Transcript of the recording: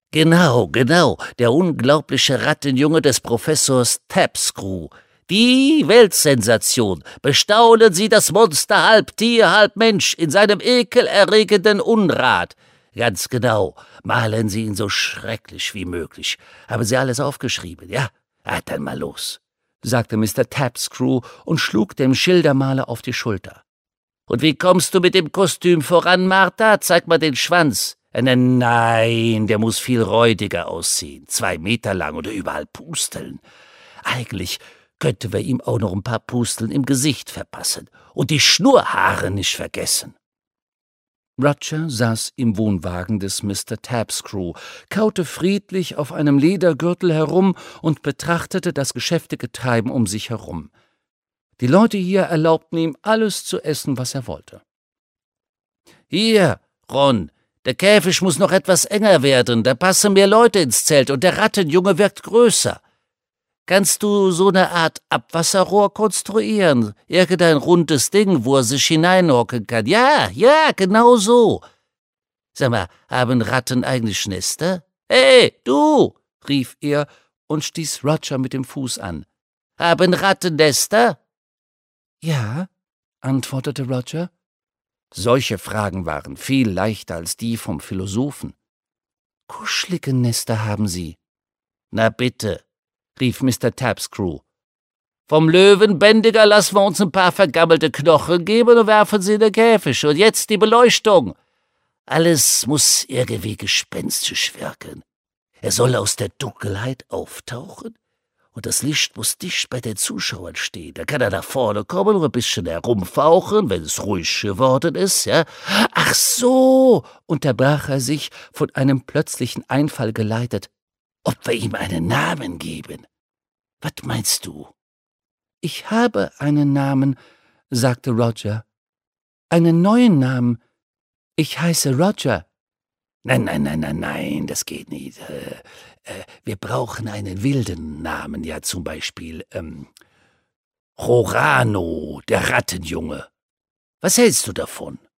Genau, der unglaubliche Rattenjunge des Professors Tapscrew. Die Weltsensation. Bestaunen Sie das Monster halb Tier, halb Mensch in seinem ekelerregenden Unrat. Ganz genau. Malen Sie ihn so schrecklich wie möglich. Haben Sie alles aufgeschrieben, ja? Dann mal los, sagte Mr. Tapscrew und schlug dem Schildermaler auf die Schulter. Und wie kommst du mit dem Kostüm voran, Martha? Zeig mal den Schwanz. Nein, der muss viel räudiger aussehen. 2 Meter lang oder überall Pusteln. Eigentlich könnten wir ihm auch noch ein paar Pusteln im Gesicht verpassen. Und die Schnurrhaare nicht vergessen. Roger saß im Wohnwagen des Mr. Tapscrew, kaute friedlich auf einem Ledergürtel herum und betrachtete das geschäftige Treiben um sich herum. Die Leute hier erlaubten ihm, alles zu essen, was er wollte. »Hier, Ron, der Käfig muss noch etwas enger werden, da passen mehr Leute ins Zelt und der Rattenjunge wirkt größer. Kannst du so eine Art Abwasserrohr konstruieren? Irgendein rundes Ding, wo er sich hineinhocken kann. Ja, genau so. Sag mal, haben Ratten eigentlich Nester? Hey, du!« rief er und stieß Roger mit dem Fuß an. »Haben Ratten Nester?« »Ja«, antwortete Roger. Solche Fragen waren viel leichter als die vom Philosophen. »Kuschelige Nester haben sie.« »Na bitte«, rief Mr. Tapscrew. »Vom Löwenbändiger lassen wir uns ein paar vergammelte Knochen geben und werfen sie in den Käfig. Und jetzt die Beleuchtung. Alles muss irgendwie gespenstisch wirken. Er soll aus der Dunkelheit auftauchen und das Licht muss dicht bei den Zuschauern stehen. Da kann er nach vorne kommen und ein bisschen herumfauchen, wenn es ruhig geworden ist, ja? Ach so«, unterbrach er sich, von einem plötzlichen Einfall geleitet. »Ob wir ihm einen Namen geben? Was meinst du?« »Ich habe einen Namen«, sagte Roger. »Einen neuen Namen. Ich heiße Roger.« Nein, das geht nicht. Wir brauchen einen wilden Namen, ja zum Beispiel Rorano, der Rattenjunge. Was hältst du davon?«